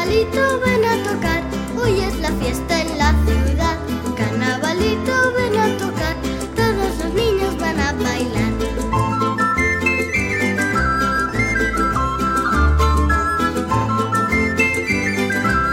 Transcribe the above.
timbalito van a tocar. Hoy es la fiesta